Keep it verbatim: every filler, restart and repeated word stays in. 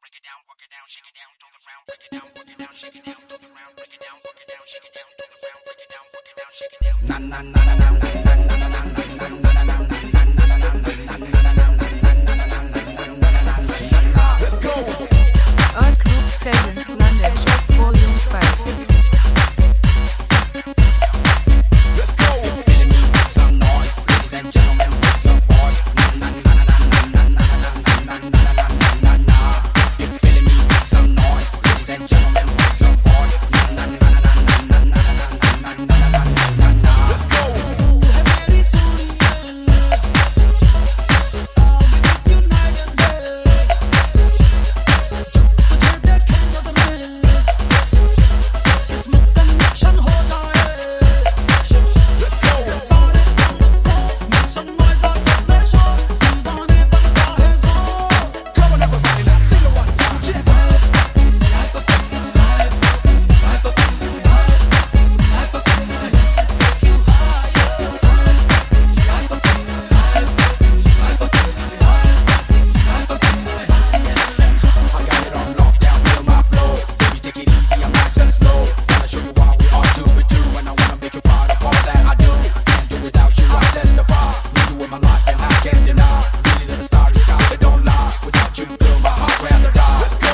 break it down, work it down, shake it down to the ground, break it down, work it down, shake it down to the ground, break it down, work it down, shake it down to the ground, break it down, work it down, shake it down. Na na na na na na na na na na na na na. Let's go. Earth Group presents London Volume five. Let's go. If you're feeling me, make some noise, ladies and gentlemen, raise your voice. Na na na na na na na na na na na na. If you're feeling me, make some noise, ladies and gentlemen, raise your voice. Na na na na na na na na na na na. Let's go. Let's go.